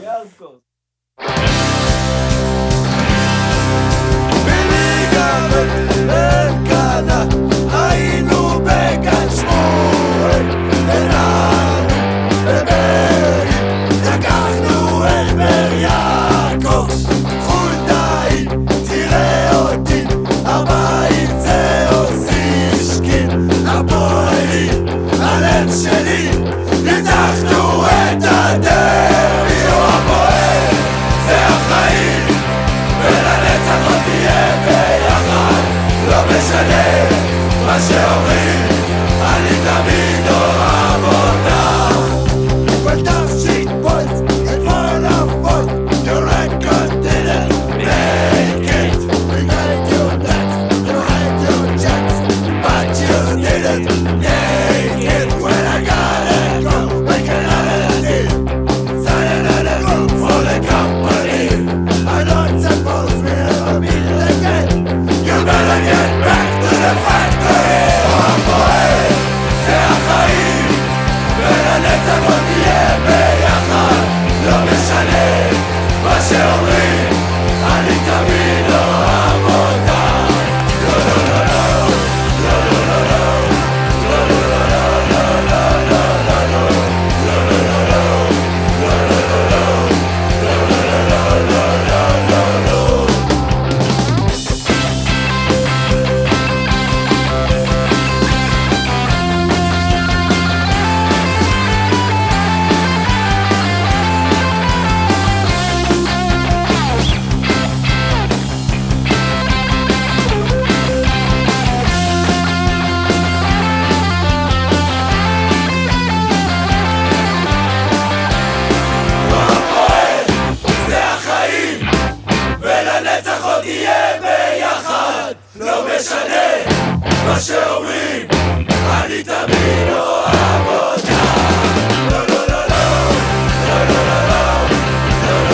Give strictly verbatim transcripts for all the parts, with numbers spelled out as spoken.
ירקוס. בליגה בקנה היינו בגן שמואל ונענו בבארי לקחנו את באר יעקב חולדאי תראה אותי הבית זה אוסישקין הפועלים הלב שלי ניצחנו את הדרבי הפועל זה החיים ולנצח עוד תהיה ביחד לא משנה מה שאומרים אני תמיד אוהב אותך Well tough shit boys and full of boys Your record didn't make it We got you nuts, you had your chance But you didn't make it When I gotta go make another deal Sign another room for the company I don't suppose we'll ever meet again You better get back to the factory הפועל זה החיים ולנצח עוד תהיה ביחד לא משנה מה שאומרים אני תמיד אוהב אותך לא לא לא לא לא לא לא לא לא לא ולנצח עוד תהיה ביחד לא משנה מה שאומרים אני תמיד אוהב אותך לא לא לא לא לא לא לא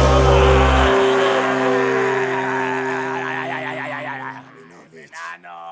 no